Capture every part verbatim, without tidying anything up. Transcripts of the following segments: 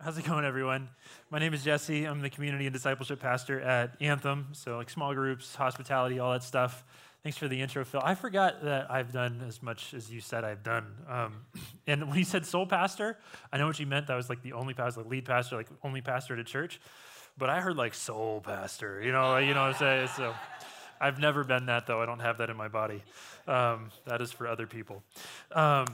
How's it going, everyone? My name is Jesse. I'm the community and discipleship pastor at Anthem. So like small groups, hospitality, all that stuff. Thanks for the intro, Phil. I forgot that I've done as much as you said I've done. Um, and when you said soul pastor, I know what you meant. That was like the only pastor, like lead pastor, like only pastor at a church. But I heard like soul pastor, you know, you know what I'm saying? So I've never been that, though. I don't have that in my body. Um, that is for other people. Um,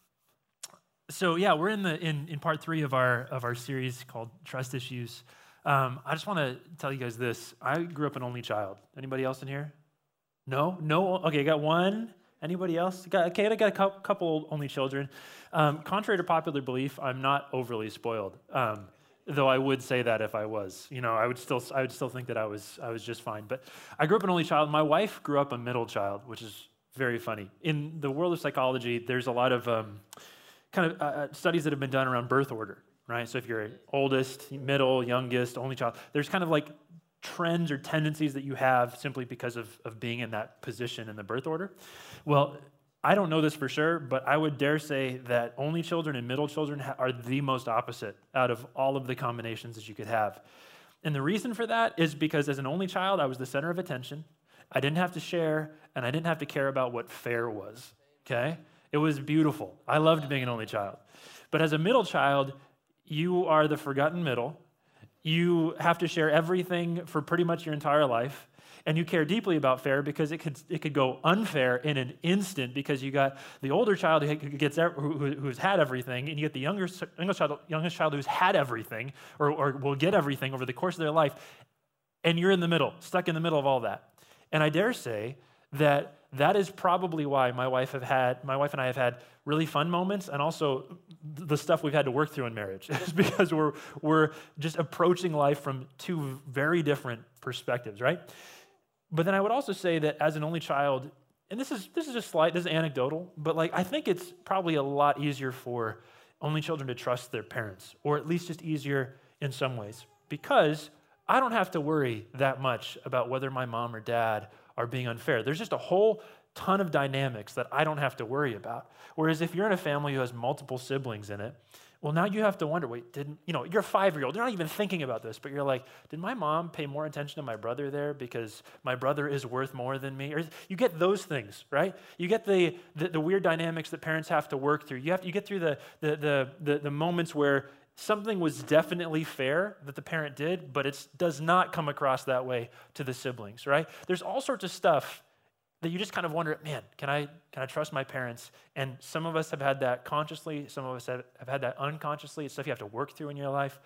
So yeah, we're in the in, in part three of our of our series called Trust Issues. Um, I just want to tell you guys this. I grew up an only child. Anybody else in here? No, no. Okay, I got one. Anybody else? Got, okay, I got a couple only children. Um, contrary to popular belief, I'm not overly spoiled. Um, though I would say that if I was, you know, I would still I would still think that I was I was just fine. But I grew up an only child. My wife grew up a middle child, which is very funny. In the world of psychology, there's a lot of um, kind of uh, studies that have been done around birth order, right? So if you're oldest, middle, youngest, only child, there's kind of like trends or tendencies that you have simply because of, of being in that position in the birth order. Well, I don't know this for sure, but I would dare say that only children and middle children ha- are the most opposite out of all of the combinations that you could have. And the reason for that is because as an only child, I was the center of attention. I didn't have to share, and I didn't have to care about what fair was, okay? It was beautiful. I loved being an only child. But as a middle child, you are the forgotten middle. You have to share everything for pretty much your entire life. And you care deeply about fair because it could it could go unfair in an instant because you got the older child who gets who, who's had everything, and you get the younger youngest child, youngest child who's had everything or, or will get everything over the course of their life. And you're in the middle, stuck in the middle of all that. And I dare say that that is probably why my wife have had my wife and I have had really fun moments, and also the stuff we've had to work through in marriage is because we're we're just approaching life from two very different perspectives, right? But then I would also say that as an only child, and this is this is just slight, this is anecdotal, but like I think it's probably a lot easier for only children to trust their parents, or at least just easier in some ways, because I don't have to worry that much about whether my mom or dad are being unfair. There's just a whole ton of dynamics that I don't have to worry about. Whereas if you're in a family who has multiple siblings in it, well, now you have to wonder, wait, didn't, you know, you're a five-year-old, you're not even thinking about this, but you're like, did my mom pay more attention to my brother there because my brother is worth more than me? Or you get those things, right? You get the the, the weird dynamics that parents have to work through. You have you get through the the the the, the moments where something was definitely fair that the parent did, but it does not come across that way to the siblings, right? There's all sorts of stuff that you just kind of wonder, man, can I can I trust my parents? And some of us have had that consciously, some of us have, have had that unconsciously. It's stuff you have to work through in your life.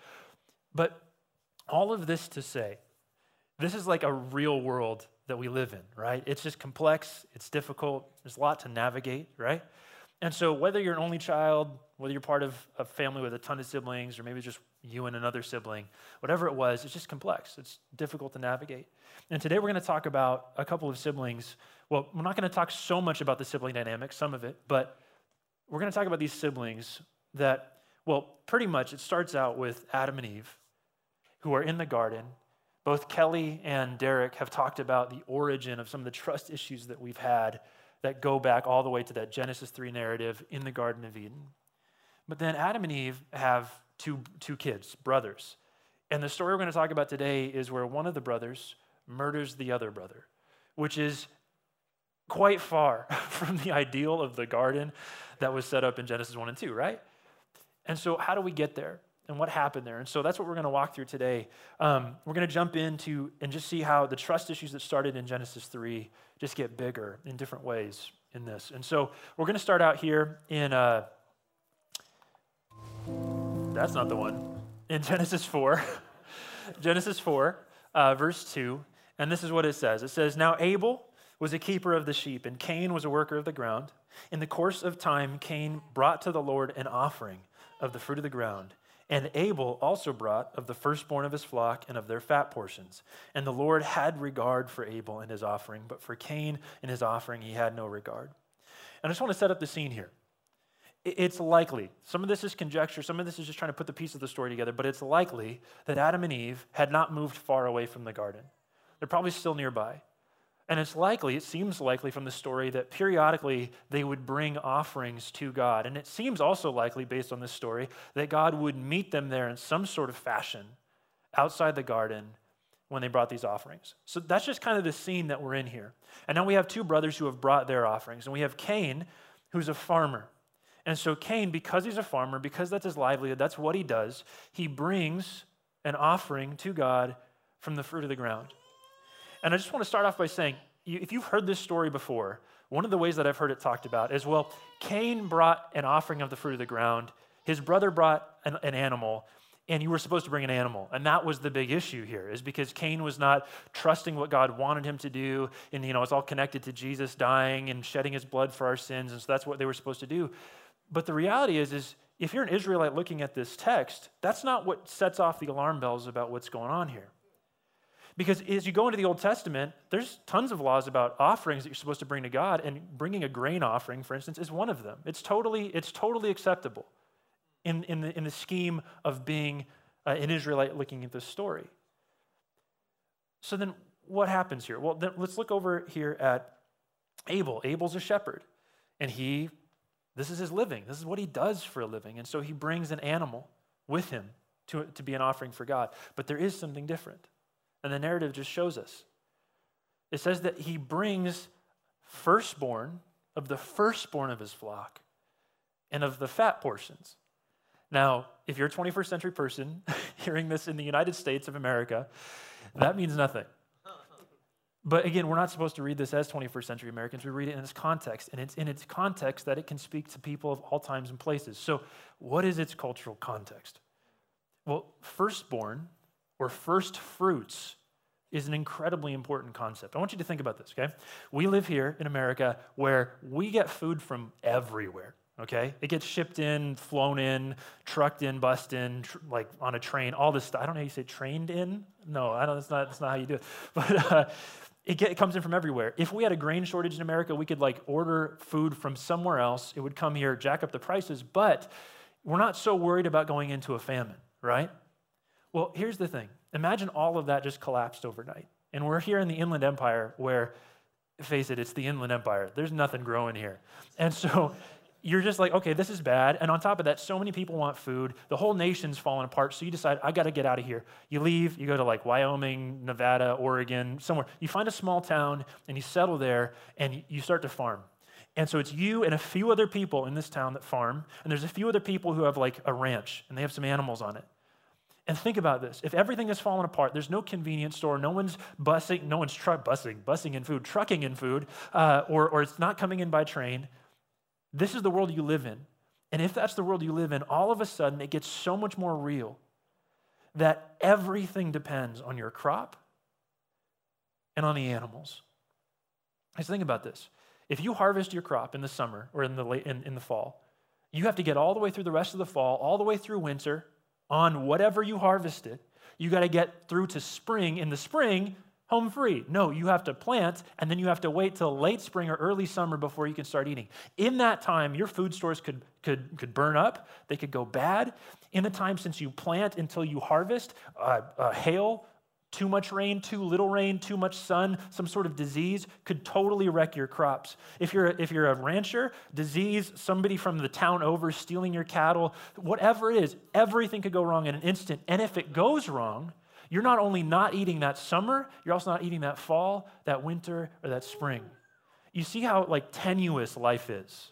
But all of this to say, this is like a real world that we live in, right? It's just complex, it's difficult, there's a lot to navigate, right? And so whether you're an only child, whether you're part of a family with a ton of siblings, or maybe just you and another sibling, whatever it was, it's just complex. It's difficult to navigate. And today we're going to talk about a couple of siblings. Well, we're not going to talk so much about the sibling dynamic, some of it, but we're going to talk about these siblings that, well, pretty much it starts out with Adam and Eve, who are in the garden. Both Kelly and Derek have talked about the origin of some of the trust issues that we've had that go back all the way to that Genesis three narrative in the Garden of Eden. But then Adam and Eve have two, two kids, brothers. And the story we're going to talk about today is where one of the brothers murders the other brother, which is quite far from the ideal of the garden that was set up in Genesis one and two, right? And so how do we get there? And what happened there? And so that's what we're going to walk through today. Um, we're going to jump into and just see how the trust issues that started in Genesis three just get bigger in different ways in this. And so we're going to start out here in, uh, that's not the one, in Genesis four. Genesis four, uh, verse two. And this is what it says. It says, "Now Abel was a keeper of the sheep, and Cain was a worker of the ground. In the course of time, Cain brought to the Lord an offering of the fruit of the ground. And Abel also brought of the firstborn of his flock and of their fat portions. And the Lord had regard for Abel and his offering, but for Cain and his offering he had no regard." And I just want to set up the scene here. It's likely, some of this is conjecture, some of this is just trying to put the pieces of the story together, but it's likely that Adam and Eve had not moved far away from the garden. They're probably still nearby. And it's likely, it seems likely from the story that periodically they would bring offerings to God. And it seems also likely, based on this story, that God would meet them there in some sort of fashion outside the garden when they brought these offerings. So that's just kind of the scene that we're in here. And now we have two brothers who have brought their offerings. And we have Cain, who's a farmer. And so Cain, because he's a farmer, because that's his livelihood, that's what he does, he brings an offering to God from the fruit of the ground. And I just want to start off by saying, if you've heard this story before, one of the ways that I've heard it talked about is, well, Cain brought an offering of the fruit of the ground, his brother brought an, an animal, and you were supposed to bring an animal. And that was the big issue here, is because Cain was not trusting what God wanted him to do, and you know, it's all connected to Jesus dying and shedding his blood for our sins, and so that's what they were supposed to do. But the reality is, is if you're an Israelite looking at this text, that's not what sets off the alarm bells about what's going on here. Because as you go into the Old Testament, there's tons of laws about offerings that you're supposed to bring to God, and bringing a grain offering, for instance, is one of them. It's totally, it's totally acceptable in, in, the, in the scheme of being uh, an Israelite looking at this story. So then what happens here? Well, then let's look over here at Abel. Abel's a shepherd, and he, this is his living. This is what he does for a living, and so he brings an animal with him to, to be an offering for God. But there is something different. And the narrative just shows us. It says that he brings firstborn of the firstborn of his flock and of the fat portions. Now, if you're a twenty-first century person hearing this in the United States of America, that means nothing. But again, we're not supposed to read this as twenty-first century Americans. We read it in its context, and it's in its context that it can speak to people of all times and places. So what is its cultural context? Well, firstborn or first fruits is an incredibly important concept. I want you to think about this, okay? We live here in America where we get food from everywhere, okay? It gets shipped in, flown in, trucked in, bussed in, tr- like on a train, all this stuff. I don't know how you say trained in. No, I don't, that's not, that's not how you do it. But uh, it, get, it comes in from everywhere. If we had a grain shortage in America, we could like order food from somewhere else. It would come here, jack up the prices, but we're not so worried about going into a famine, right? Well, here's the thing. Imagine all of that just collapsed overnight. And we're here in the Inland Empire where, face it, it's the Inland Empire. There's nothing growing here. And so you're just like, okay, this is bad. And on top of that, so many people want food. The whole nation's falling apart. So you decide, I got to get out of here. You leave, you go to like Wyoming, Nevada, Oregon, somewhere. You find a small town and you settle there and you start to farm. And so it's you and a few other people in this town that farm. And there's a few other people who have like a ranch and they have some animals on it. And think about this. If everything has fallen apart, there's no convenience store, no one's busing, no one's truck busing, busing in food, trucking in food, uh, or, or it's not coming in by train. This is the world you live in. And if that's the world you live in, all of a sudden it gets so much more real that everything depends on your crop and on the animals. Just think about this. If you harvest your crop in the summer or in the late, in, in the fall, you have to get all the way through the rest of the fall, all the way through winter, on whatever you harvested. You got to get through to spring. In the spring, home free. No, you have to plant, and then you have to wait till late spring or early summer before you can start eating. In that time, your food stores could, could, could burn up. They could go bad. In the time since you plant until you harvest, uh, uh, hail, too much rain, too little rain, too much sun, some sort of disease could totally wreck your crops. If you're, if you're a rancher, disease, somebody from the town over stealing your cattle, whatever it is, everything could go wrong in an instant. And if it goes wrong, you're not only not eating that summer, you're also not eating that fall, that winter, or that spring. You see how like tenuous life is.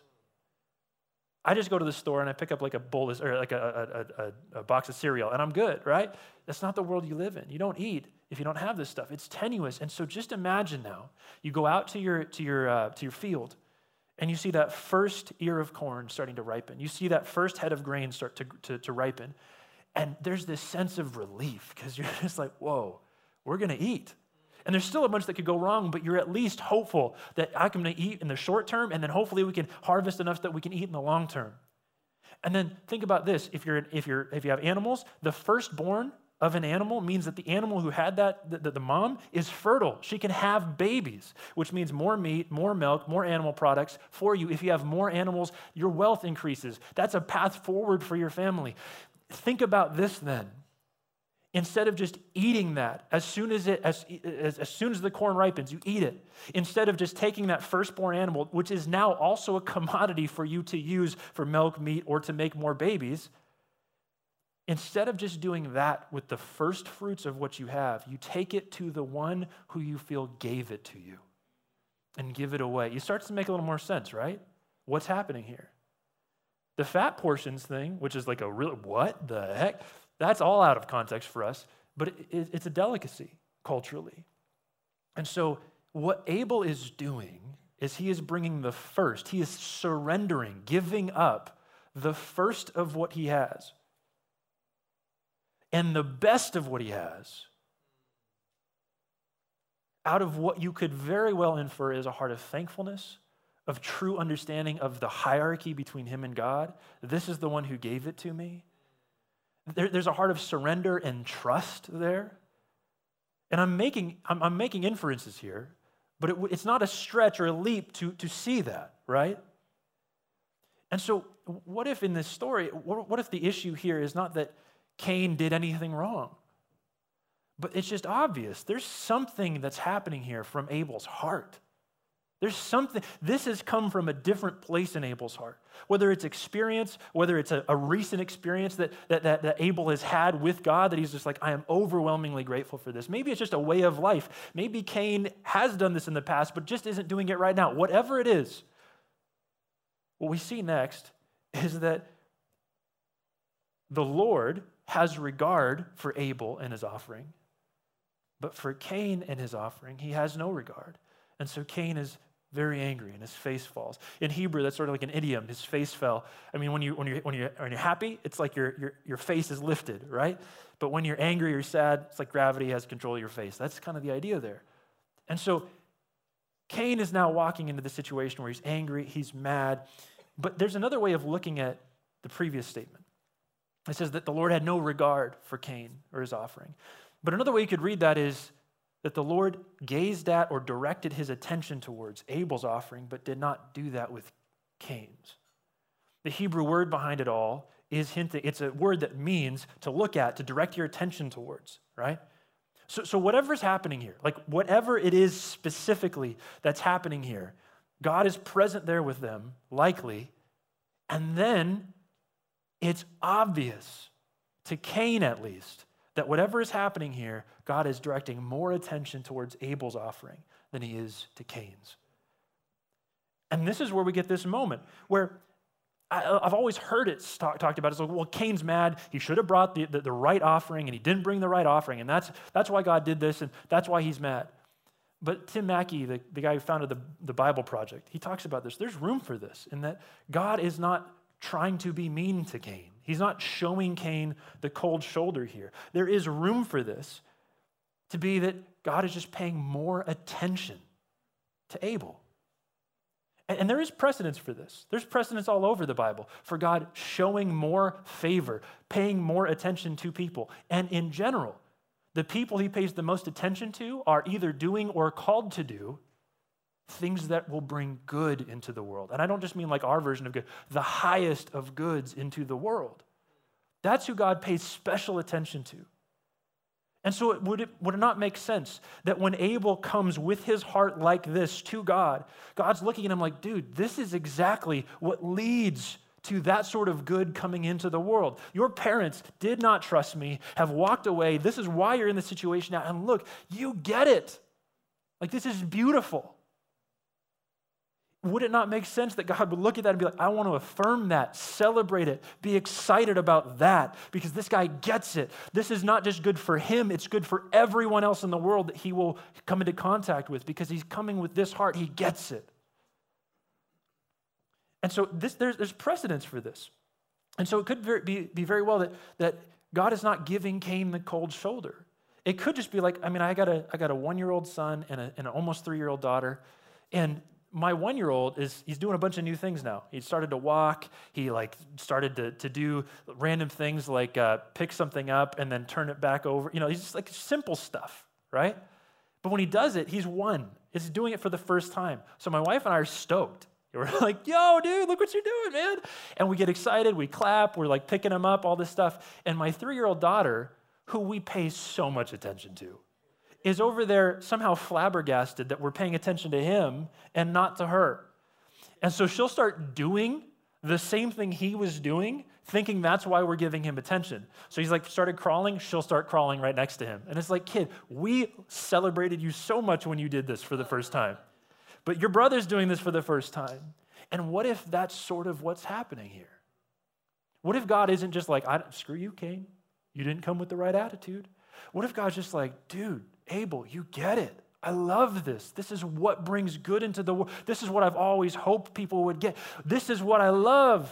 I just go to the store and I pick up like a bowl of, or like a, a, a, a box of cereal and I'm good, right? That's not the world you live in. You don't eat if you don't have this stuff. It's tenuous. And so just imagine now, you go out to your, to your, uh, to your field and you see that first ear of corn starting to ripen. You see that first head of grain start to, to, to ripen. And there's this sense of relief because you're just like, whoa, we're going to eat. And there's still a bunch that could go wrong, but you're at least hopeful that I can eat in the short term, and then hopefully we can harvest enough that we can eat in the long term. And then think about this. If you're if you're if you have animals, the firstborn of an animal means that the animal who had that, the, the mom, is fertile. She can have babies, which means more meat, more milk, more animal products for you. If you have more animals, your wealth increases. That's a path forward for your family. Think about this then. Instead of just eating that, as soon as it as, as, as soon as the corn ripens, you eat it. Instead of just taking that firstborn animal, which is now also a commodity for you to use for milk, meat, or to make more babies, instead of just doing that with the first fruits of what you have, you take it to the one who you feel gave it to you and give it away. It starts to make a little more sense, right? What's happening here? The fat portions thing, which is like a real, what the heck? That's all out of context for us, but it, it's a delicacy culturally. And so what Abel is doing is he is bringing the first. He is surrendering, giving up the first of what he has and the best of what he has out of what you could very well infer is a heart of thankfulness, of true understanding of the hierarchy between him and God. This is the one who gave it to me. There, there's a heart of surrender and trust there. And I'm making, I'm, I'm making inferences here, but it, it's not a stretch or a leap to, to see that, right? And so what if in this story, what, what if the issue here is not that Cain did anything wrong, but it's just obvious. There's something that's happening here from Abel's heart. There's something, this has come from a different place in Abel's heart. Whether it's experience, whether it's a, a recent experience that, that, that, that Abel has had with God, that he's just like, I am overwhelmingly grateful for this. Maybe it's just a way of life. Maybe Cain has done this in the past, but just isn't doing it right now. Whatever it is, what we see next is that the Lord has regard for Abel and his offering, but for Cain and his offering, he has no regard. And so Cain is very angry and his face falls. In Hebrew, that's sort of like an idiom. His face fell. I mean, when you when you when you when you're happy, it's like your your your face is lifted, right? But when you're angry or sad, it's like gravity has control of your face. That's kind of the idea there. And so Cain is now walking into the situation where he's angry, he's mad. But there's another way of looking at the previous statement. It says that the Lord had no regard for Cain or his offering. But another way you could read that is that the Lord gazed at or directed his attention towards Abel's offering, but did not do that with Cain's. The Hebrew word behind it all is hinting, it's a word that means to look at, to direct your attention towards, right? So, so whatever's happening here, like whatever it is specifically that's happening here, God is present there with them, likely, and then it's obvious, to Cain at least, that whatever is happening here, God is directing more attention towards Abel's offering than he is to Cain's. And this is where we get this moment where I, I've always heard it talk, talked about. It's like, well, Cain's mad. He should have brought the, the, the right offering, and he didn't bring the right offering, and that's, that's why God did this, and that's why he's mad. But Tim Mackey, the, the guy who founded the, the Bible Project, he talks about this. There's room for this in that God is not trying to be mean to Cain. He's not showing Cain the cold shoulder here. There is room for this to be that God is just paying more attention to Abel. And, and there is precedence for this. There's precedence all over the Bible for God showing more favor, paying more attention to people. And in general, the people he pays the most attention to are either doing or called to do things that will bring good into the world. And I don't just mean like our version of good, the highest of goods into the world. That's who God pays special attention to. And so it, would, it, would it not make sense that when Abel comes with his heart like this to God, God's looking at him like, dude, this is exactly what leads to that sort of good coming into the world. Your parents did not trust me, have walked away. This is why you're in the situation now. And look, you get it. Like, this is beautiful. Would it not make sense that God would look at that and be like, I want to affirm that, celebrate it, be excited about that, because this guy gets it. This is not just good for him, it's good for everyone else in the world that he will come into contact with, because he's coming with this heart, he gets it. And so this, there's, there's precedence for this. And so it could very, be, be very well that, that God is not giving Cain the cold shoulder. It could just be like, I mean, I got a, I got a one-year-old son and, a, and an almost three-year-old daughter, and my one-year-old is, he's doing a bunch of new things now. He started to walk. He like started to, to do random things like uh, pick something up and then turn it back over. You know, he's just like simple stuff, right? But when he does it, he's one. He's doing it for the first time. So my wife and I are stoked. We're like, yo, dude, look what you're doing, man. And we get excited. We clap. We're like picking him up, all this stuff. And my three-year-old daughter who we pay so much attention to, is over there somehow flabbergasted that we're paying attention to him and not to her. And so she'll start doing the same thing he was doing, thinking that's why we're giving him attention. So he's like started crawling, she'll start crawling right next to him. And it's like, kid, we celebrated you so much when you did this for the first time. But your brother's doing this for the first time. And what if that's sort of what's happening here? What if God isn't just like, I, screw you, Cain. You didn't come with the right attitude. What if God's just like, dude, Abel, you get it. I love this. This is what brings good into the world. This is what I've always hoped people would get. This is what I love.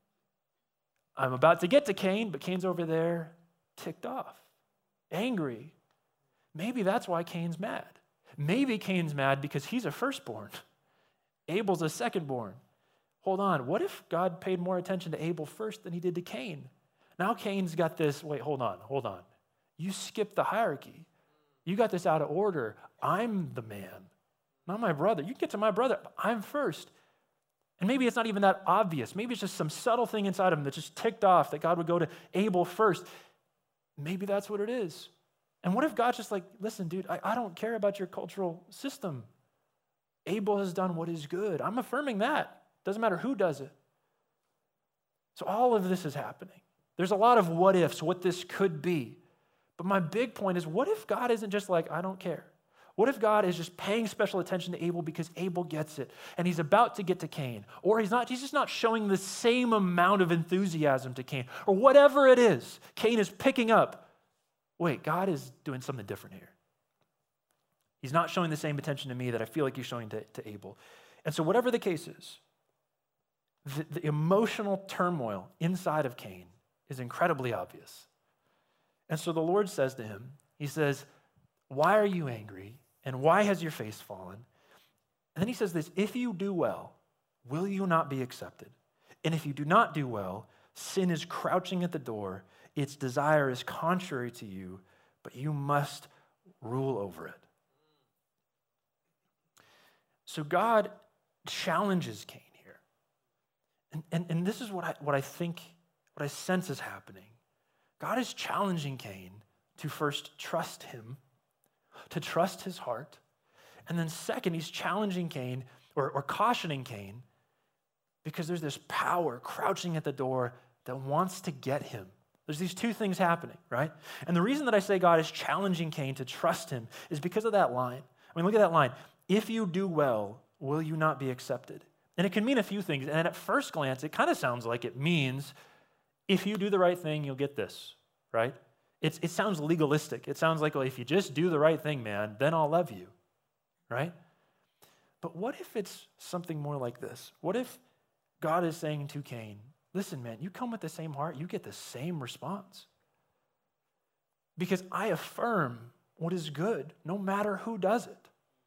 I'm about to get to Cain, but Cain's over there ticked off, angry. Maybe that's why Cain's mad. Maybe Cain's mad because he's a firstborn. Abel's a secondborn. Hold on. What if God paid more attention to Abel first than he did to Cain? Now Cain's got this, wait, hold on, hold on. You skipped the hierarchy. You got this out of order. I'm the man, not my brother. You can get to my brother. I'm first. And maybe it's not even that obvious. Maybe it's just some subtle thing inside him that just ticked off that God would go to Abel first. Maybe that's what it is. And what if God's just like, listen, dude, I, I don't care about your cultural system. Abel has done what is good. I'm affirming that. Doesn't matter who does it. So all of this is happening. There's a lot of what ifs, what this could be. But my big point is, what if God isn't just like, I don't care? What if God is just paying special attention to Abel because Abel gets it and he's about to get to Cain? Or he's not, he's just not showing the same amount of enthusiasm to Cain. Or whatever it is, Cain is picking up. Wait, God is doing something different here. He's not showing the same attention to me that I feel like he's showing to, to Abel. And so whatever the case is, the, the emotional turmoil inside of Cain is incredibly obvious. And so the Lord says to him, he says, why are you angry? And why has your face fallen? And then he says this, if you do well, will you not be accepted? And if you do not do well, sin is crouching at the door. Its desire is contrary to you, but you must rule over it. So God challenges Cain here. And, and, and this is what I, what I think, what I sense is happening. God is challenging Cain to first trust him, to trust his heart. And then second, he's challenging Cain or, or cautioning Cain because there's this power crouching at the door that wants to get him. There's these two things happening, right? And the reason that I say God is challenging Cain to trust him is because of that line. I mean, look at that line. If you do well, will you not be accepted? And it can mean a few things. And at first glance, it kind of sounds like it means if you do the right thing, you'll get this, right? It's, it sounds legalistic. It sounds like, well, if you just do the right thing, man, then I'll love you, right? But what if it's something more like this? What if God is saying to Cain, listen, man, you come with the same heart, you get the same response. Because I affirm what is good, no matter who does it.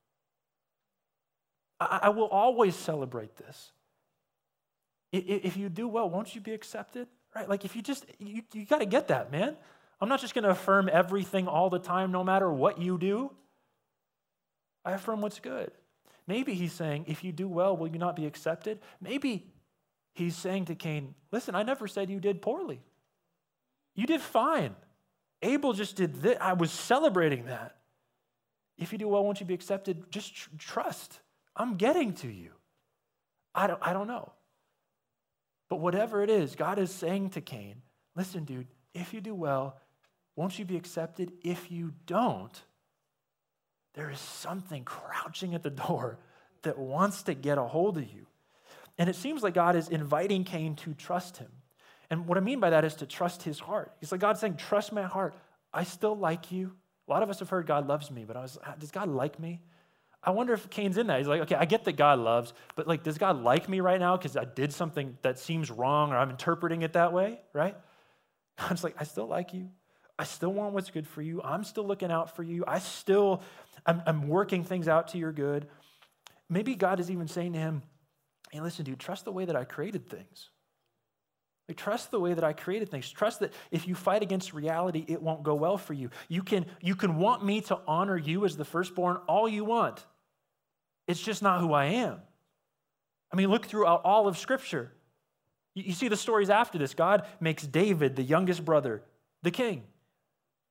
I, I will always celebrate this. If you do well, won't you be accepted? Right? Like if you just, you, you got to get that, man. I'm not just going to affirm everything all the time, no matter what you do. I affirm what's good. Maybe he's saying, if you do well, will you not be accepted? Maybe he's saying to Cain, listen, I never said you did poorly. You did fine. Abel just did this. I was celebrating that. If you do well, won't you be accepted? Just tr- trust. I'm getting to you. I don't, I don't know. But whatever it is, God is saying to Cain, listen, dude, if you do well, won't you be accepted? If you don't, there is something crouching at the door that wants to get a hold of you. And it seems like God is inviting Cain to trust him. And what I mean by that is to trust his heart. He's like, God's saying, trust my heart. I still like you. A lot of us have heard God loves me, but I was, does God like me? I wonder if Cain's in that. He's like, okay, I get that God loves, but like, does God like me right now because I did something that seems wrong or I'm interpreting it that way, right? God's like, I still like you. I still want what's good for you. I'm still looking out for you. I still, I'm, I'm working things out to your good. Maybe God is even saying to him, hey, listen, dude, trust the way that I created things. Like, trust the way that I created things. Trust that if you fight against reality, it won't go well for you. You can, you can want me to honor you as the firstborn all you want. It's just not who I am. I mean, look throughout all of Scripture. You, you see the stories after this. God makes David, the youngest brother, the king.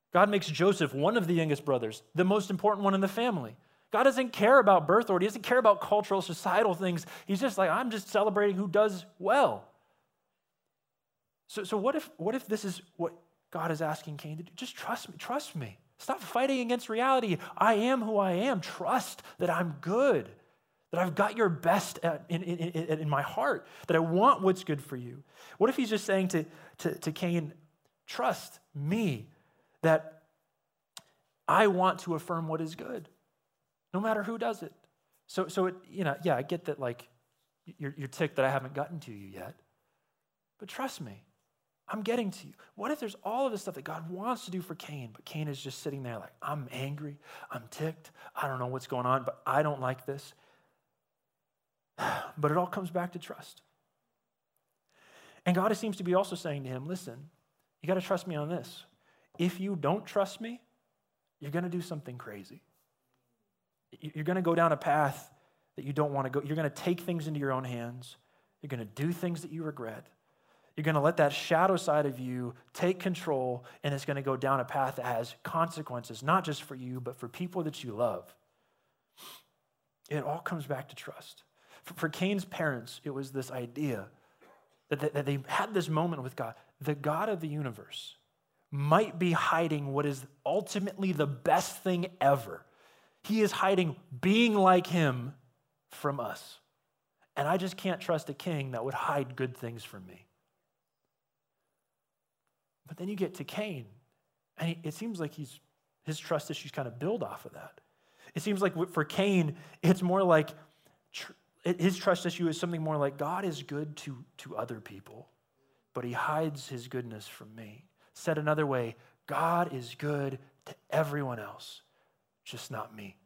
God makes Joseph, one of the youngest brothers, the most important one in the family. God doesn't care about birth order. He doesn't care about cultural, societal things. He's just like, I'm just celebrating who does well. So, so what if, what if this is what God is asking Cain to do? Just trust me. Trust me. Stop fighting against reality. I am who I am. Trust that I'm good, that I've got your best at, in, in, in, in my heart, that I want what's good for you. What if he's just saying to, to, to Cain, trust me, that I want to affirm what is good, no matter who does it. So, so it, you know, yeah, I get that, like, you're, you're ticked that I haven't gotten to you yet, but trust me, I'm getting to you. What if there's all of this stuff that God wants to do for Cain, but Cain is just sitting there like, I'm angry, I'm ticked, I don't know what's going on, but I don't like this. But it all comes back to trust. And God seems to be also saying to him, listen, you got to trust me on this. If you don't trust me, you're going to do something crazy. You're going to go down a path that you don't want to go. You're going to take things into your own hands. You're going to do things that you regret. You're going to let that shadow side of you take control, and it's going to go down a path that has consequences, not just for you, but for people that you love. It all comes back to trust. For, for Cain's parents, it was this idea that they, that they had this moment with God. The God of the universe might be hiding what is ultimately the best thing ever. He is hiding being like him from us. And I just can't trust a king that would hide good things from me. But then you get to Cain, and he, it seems like he's his trust issues kind of build off of that. It seems like for Cain, it's more like tr- his trust issue is something more like God is good to, to other people, but he hides his goodness from me. Said another way, God is good to everyone else, just not me.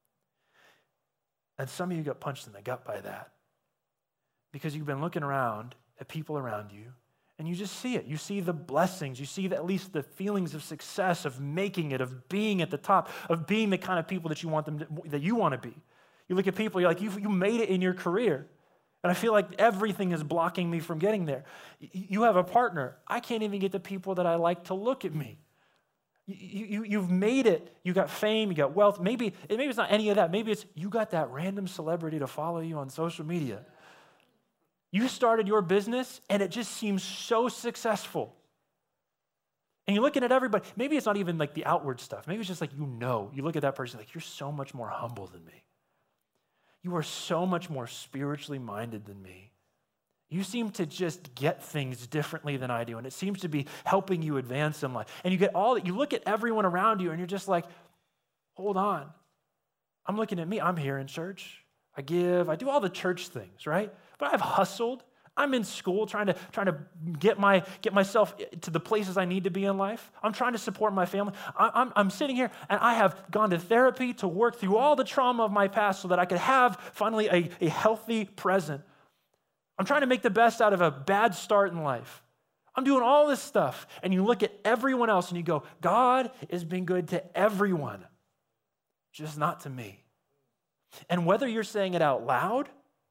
And some of you got punched in the gut by that because you've been looking around at people around you and you just see it. You see the blessings. You see the, at least the feelings of success, of making it, of being at the top, of being the kind of people that you want them to, that you want to be. You look at people, you're like, you you made it in your career. And I feel like everything is blocking me from getting there. You have a partner. I can't even get the people that I like to look at me. You, you, you've made it. You got fame, you got wealth. Maybe, maybe it's not any of that. Maybe it's you got that random celebrity to follow you on social media. You started your business and it just seems so successful. And you're looking at everybody. Maybe it's not even like the outward stuff. Maybe it's just like, you know, you look at that person like, you're so much more humble than me. You are so much more spiritually minded than me. You seem to just get things differently than I do, and it seems to be helping you advance in life. And you get all that, you look at everyone around you, and you're just like, hold on. I'm looking at me. I'm here in church. I give. I do all the church things, right? But I've hustled. I'm in school trying to trying to get my get myself to the places I need to be in life. I'm trying to support my family. I, I'm, I'm sitting here and I have gone to therapy to work through all the trauma of my past so that I could have finally a, a healthy present. I'm trying to make the best out of a bad start in life. I'm doing all this stuff. And you look at everyone else and you go, God is being good to everyone, just not to me. And whether you're saying it out loud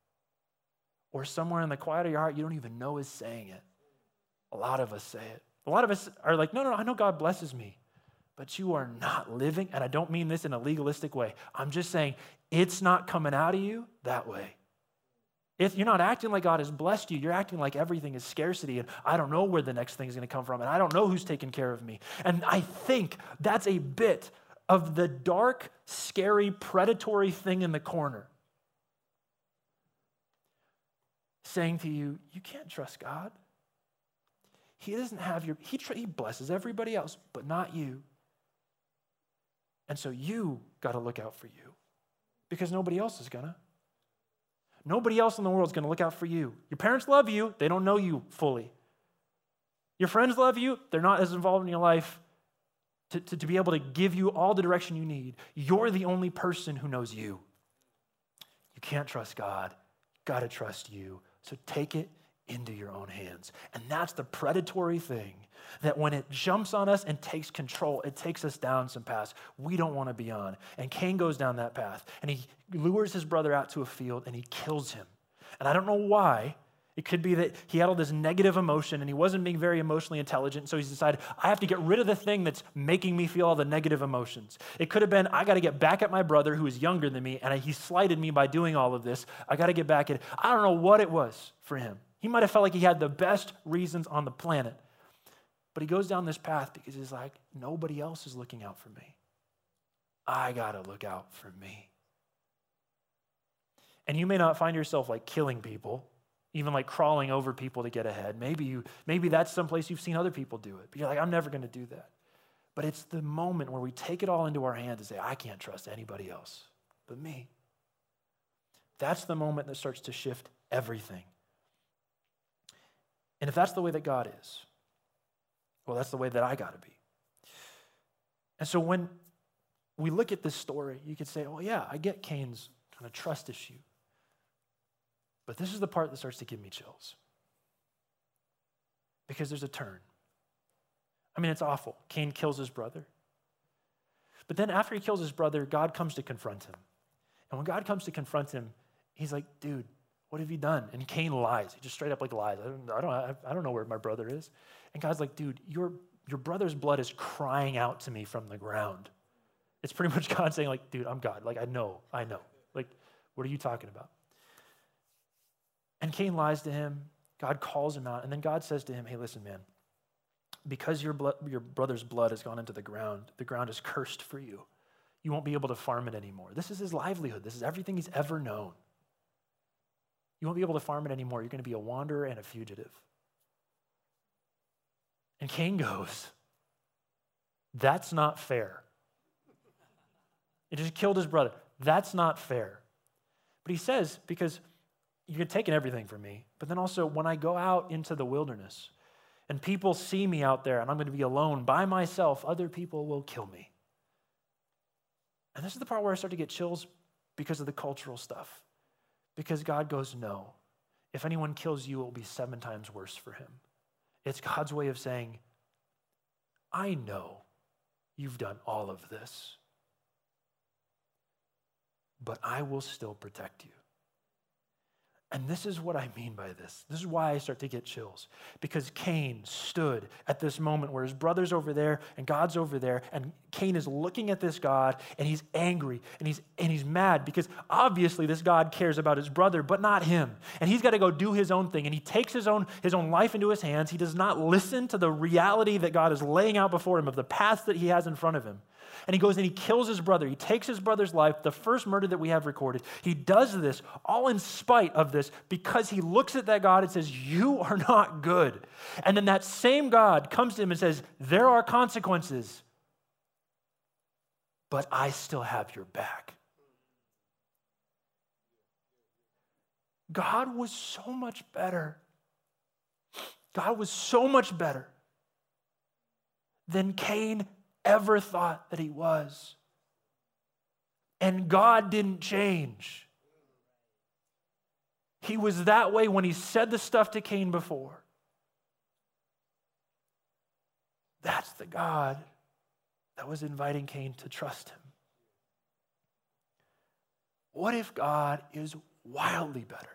or somewhere in the quiet of your heart, you don't even know is saying it. A lot of us say it. A lot of us are like, no, no, no, I know God blesses me, but you are not living, and I don't mean this in a legalistic way. I'm just saying it's not coming out of you that way. If you're not acting like God has blessed you, you're acting like everything is scarcity, and I don't know where the next thing is going to come from, and I don't know who's taking care of me. And I think that's a bit of the dark, scary, predatory thing in the corner saying to you, you can't trust God. He doesn't have your, he, he blesses everybody else, but not you. And so you got to look out for you because nobody else is going to. Nobody else in the world is going to look out for you. Your parents love you. They don't know you fully. Your friends love you. They're not as involved in your life to, to, to be able to give you all the direction you need. You're the only person who knows you. You can't trust God. You got to trust you. So take it into your own hands. And that's the predatory thing that when it jumps on us and takes control, it takes us down some paths we don't want to be on. And Cain goes down that path and he lures his brother out to a field and he kills him. And I don't know why. It could be that he had all this negative emotion and he wasn't being very emotionally intelligent, so he's decided, I have to get rid of the thing that's making me feel all the negative emotions. It could have been, I got to get back at my brother who is younger than me, and he slighted me by doing all of this. I got to get back at it. I don't know what it was for him. He might have felt like he had the best reasons on the planet, but he goes down this path because he's like, nobody else is looking out for me. I got to look out for me. And you may not find yourself like killing people, even like crawling over people to get ahead. Maybe you, maybe that's someplace you've seen other people do it. But you're like, I'm never going to do that. But it's the moment where we take it all into our hands and say, I can't trust anybody else but me. That's the moment that starts to shift everything. And if that's the way that God is, well, that's the way that I got to be. And so when we look at this story, you could say, well, yeah, I get Cain's kind of trust issue. But this is the part that starts to give me chills. Because there's a turn. I mean, it's awful. Cain kills his brother. But then after he kills his brother, God comes to confront him. And when God comes to confront him, he's like, dude, what have you done? And Cain lies. He just straight up like lies. I don't, I don't, I don't know where my brother is. And God's like, dude, your, your brother's blood is crying out to me from the ground. It's pretty much God saying like, dude, I'm God. Like, I know, I know. Like, what are you talking about? And Cain lies to him. God calls him out. And then God says to him, hey, listen, man, because your blood, your brother's blood has gone into the ground, the ground is cursed for you. You won't be able to farm it anymore. This is his livelihood. This is everything he's ever known. You won't be able to farm it anymore. You're going to be a wanderer and a fugitive. And Cain goes, that's not fair. He just killed his brother. That's not fair. But he says, because you're taking everything from me, but then also when I go out into the wilderness and people see me out there and I'm going to be alone by myself, other people will kill me. And this is the part where I start to get chills because of the cultural stuff. Because God goes, no, if anyone kills you, it will be seven times worse for him. It's God's way of saying, I know you've done all of this, but I will still protect you. And this is what I mean by this. This is why I start to get chills. Because Cain stood at this moment where his brother's over there and God's over there, and Cain is looking at this God and he's angry and he's and he's mad because obviously this God cares about his brother, but not him. And he's got to go do his own thing. And he takes his own, his own life into his hands. He does not listen to the reality that God is laying out before him of the path that he has in front of him. And he goes and he kills his brother. He takes his brother's life, the first murder that we have recorded. He does this all in spite of this because he looks at that God and says, you are not good. And then that same God comes to him and says, there are consequences, but I still have your back. God was so much better. God was so much better than Cain ever thought that he was. And God didn't change. He was that way when he said the stuff to Cain before. That's the God that was inviting Cain to trust him. What if God is wildly better?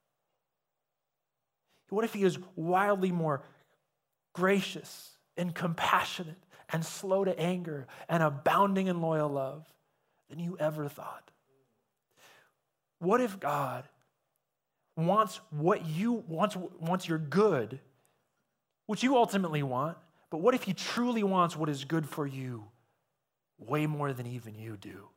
What if he is wildly more gracious and compassionate and slow to anger and abounding in loyal love than you ever thought? What if God wants what you wants, wants your good, which you ultimately want, but what if he truly wants what is good for you way more than even you do?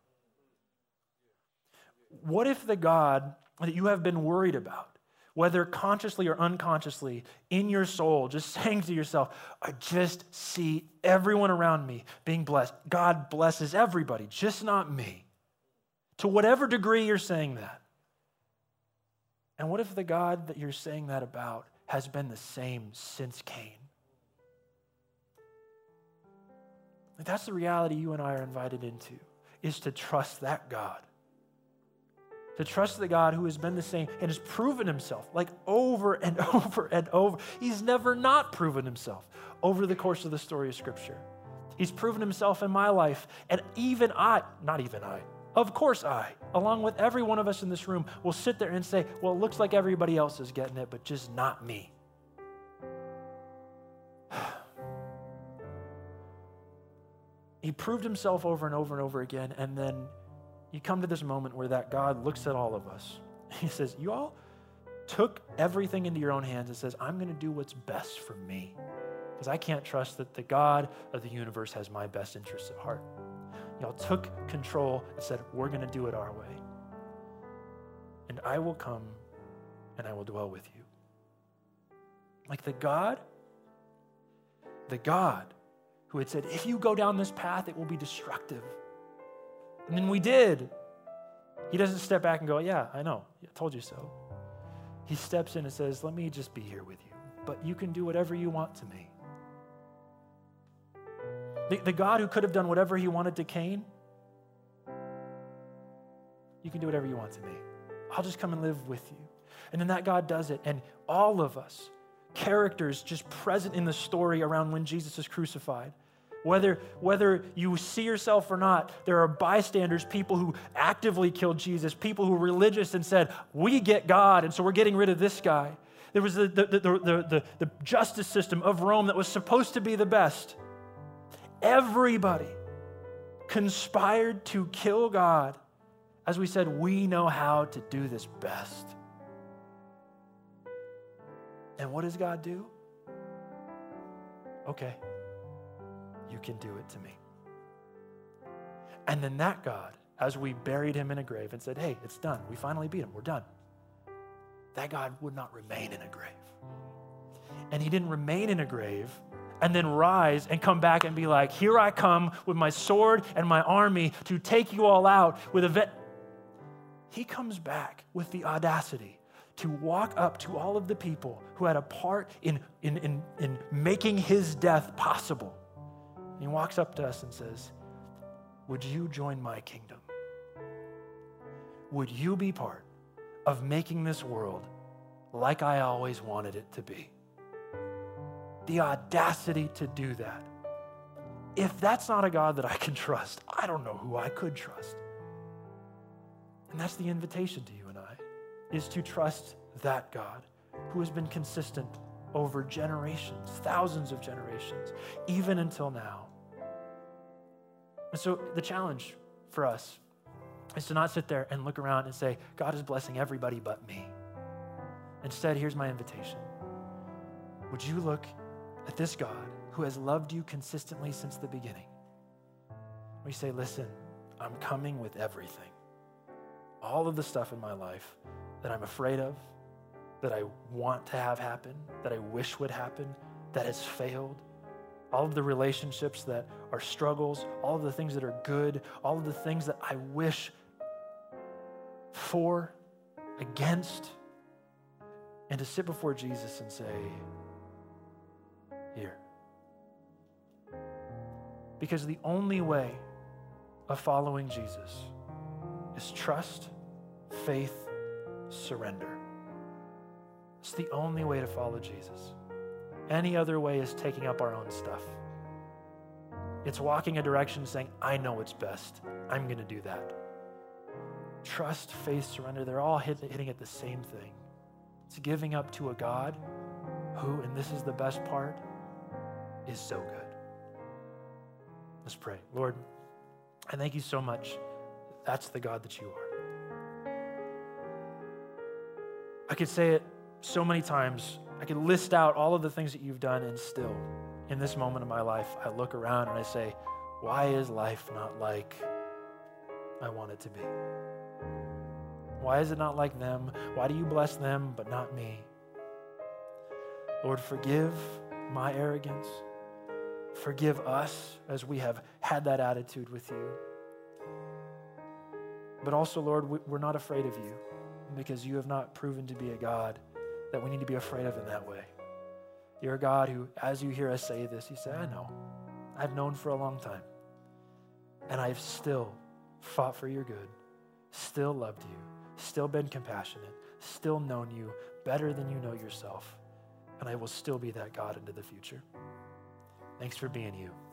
What if the God that you have been worried about, whether consciously or unconsciously, in your soul, just saying to yourself, I just see everyone around me being blessed. God blesses everybody, just not me. To whatever degree you're saying that. And what if the God that you're saying that about has been the same since Cain? That's the reality you and I are invited into, is to trust that God. To trust the God who has been the same and has proven himself like over and over and over. He's never not proven himself over the course of the story of Scripture. He's proven himself in my life. And even I, not even I, Of course I, along with every one of us in this room, will sit there and say, well, it looks like everybody else is getting it, but just not me. He proved himself over and over and over again, and then you come to this moment where that God looks at all of us. He says, you all took everything into your own hands and says, I'm going to do what's best for me, because I can't trust that the God of the universe has my best interests at heart. Y'all took control and said, we're going to do it our way. And I will come and I will dwell with you. Like the God, the God who had said, if you go down this path, it will be destructive. And then we did. He doesn't step back and go, yeah, I know, I told you so. He steps in and says, let me just be here with you, but you can do whatever you want to me. The, the God who could have done whatever he wanted to Cain, you can do whatever you want to me. I'll just come and live with you. And then that God does it. And all of us, characters just present in the story around when Jesus is crucified. Whether, whether you see yourself or not, there are bystanders, people who actively killed Jesus, people who were religious and said, we get God, and so we're getting rid of this guy. There was the, the, the, the, the, the justice system of Rome that was supposed to be the best. Everybody conspired to kill God. As we said, we know how to do this best. And what does God do? Okay, you can do it to me. And then that God, as we buried him in a grave and said, hey, it's done. We finally beat him. We're done. That God would not remain in a grave. And he didn't remain in a grave and then rise and come back and be like, here I come with my sword and my army to take you all out with a vet. He comes back with the audacity to walk up to all of the people who had a part in, in, in, in making his death possible. And he walks up to us and says, would you join my kingdom? Would you be part of making this world like I always wanted it to be? The audacity to do that. If that's not a God that I can trust, I don't know who I could trust. And that's the invitation to you and I, is to trust that God who has been consistent over generations, thousands of generations, even until now. And so the challenge for us is to not sit there and look around and say, God is blessing everybody but me. Instead, here's my invitation. Would you look at this God who has loved you consistently since the beginning? We say, listen, I'm coming with everything. All of the stuff in my life that I'm afraid of, that I want to have happen, that I wish would happen, that has failed, all of the relationships that are struggles, all of the things that are good, all of the things that I wish for, against, and to sit before Jesus and say, here. Because the only way of following Jesus is trust, faith, surrender. It's the only way to follow Jesus. Any other way is taking up our own stuff. It's walking a direction saying, I know what's best. I'm going to do that. Trust, faith, surrender, they're all hit, hitting at the same thing. It's giving up to a God who, and this is the best part, is so good. Let's pray. Lord, I thank you so much. That's the God that you are. I could say it so many times. I could list out all of the things that you've done, and still, in this moment of my life, I look around and I say, why is life not like I want it to be? Why is it not like them? Why do you bless them but not me? Lord, forgive my arrogance. Forgive us as we have had that attitude with you. But also, Lord, we're not afraid of you because you have not proven to be a God that we need to be afraid of in that way. You're a God who, as you hear us say this, you say, I know. I've known for a long time. And I've still fought for your good, still loved you, still been compassionate, still known you better than you know yourself. And I will still be that God into the future. Thanks for being you.